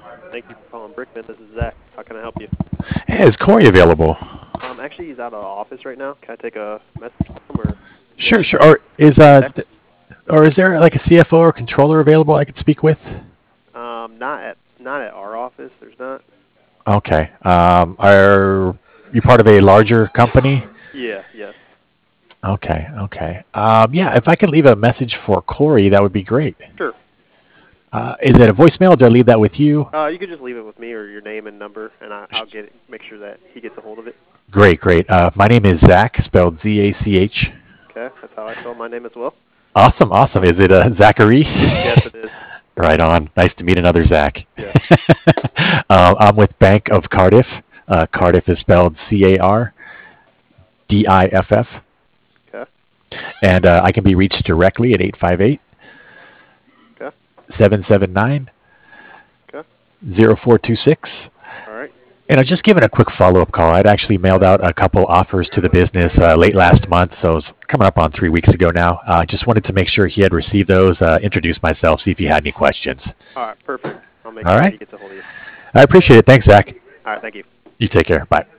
Thank you for calling Brickman. This is Zach. How can I help you? Hey, is Corey available? Actually, he's out of the office right now. Can I take a message from him, or Sure, sure. Or is there like a CFO or controller available I could speak with? not at our office. There's not. Okay. Are you part of a larger company? Yeah, yes. Okay, okay. Yeah, if I could leave a message for Corey, that would be great. Sure. Is it a voicemail? Do I leave that with you? You could just leave it with me or your name and number, and I'll make sure that he gets a hold of it. Great, great. My name is Zach, spelled Zach. Okay, that's how I spell my name as well. Awesome, awesome. Is it Zachary? Yes, it is. Right on. Nice to meet another Zach. Yeah. I'm with Bank of Cardiff. Cardiff is spelled Cardiff. Okay. And I can be reached directly at 858 Okay. 779 Okay. 0426. All right. And I was just giving a quick follow-up call. I'd actually mailed out a couple offers to the business late last month, so it was coming up on 3 weeks ago now. I just wanted to make sure he had received those, introduce myself, see if he had any questions. All right, perfect. I'll make All sure right. he gets a hold of you. I appreciate it. Thanks, Zach. All right, thank you. You take care. Bye.